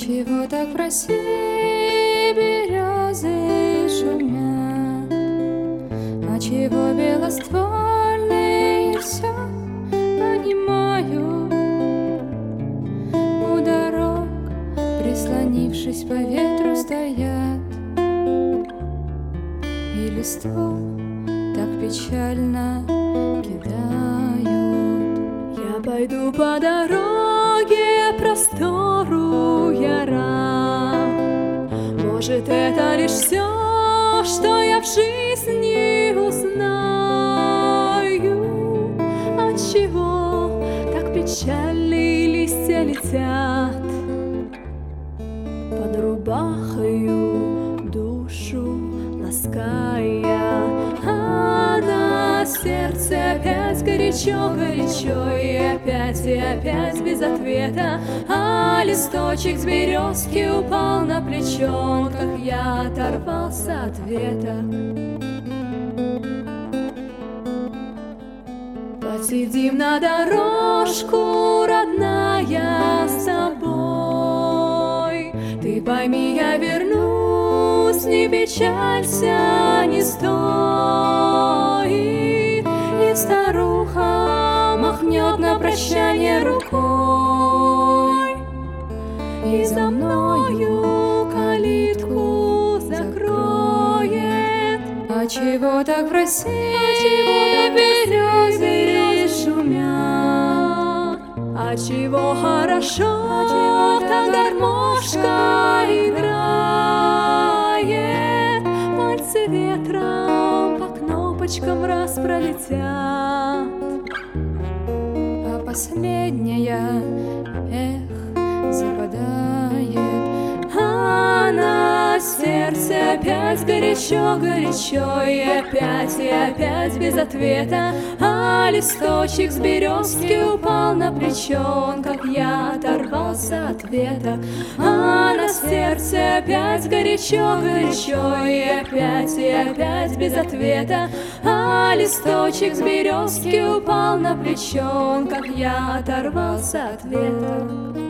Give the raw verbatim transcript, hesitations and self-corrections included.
чего так в России березы шумят? А чего белоствольные все понимают? У дорог, прислонившись по ветру, стоят, и листву так печально кидают. Я пойду по дороге простору я рад. Может, это лишь все, что я в жизни узнаю. Отчего так печальные листья летят под рубахою, душу лаская, а на сердце опять горячо-горячо, и опять, и опять без ответа. А листочек с березки упал на плечо, как я оторвался от веток. Посидим на дорожку, родная, с тобой. Ты пойми, я вернусь, не печалься, не стоит. И старуха махнет на прощание рукой, и за мною калитку закроет. А чего так в России березы шумят? А чего хорошо, так гармошка играет, пальцы ветром по кнопочкам раз пролетят. А последняя, эх, западает, А на сердце опять горячо-горячо, и опять, и опять без ответа. А листочек с березки упал на плечо, как я оторвался от веток. А на сердце опять горячо-горячо, и опять, и опять без ответа. А листочек с березки упал на плечо, как я оторвался от веток.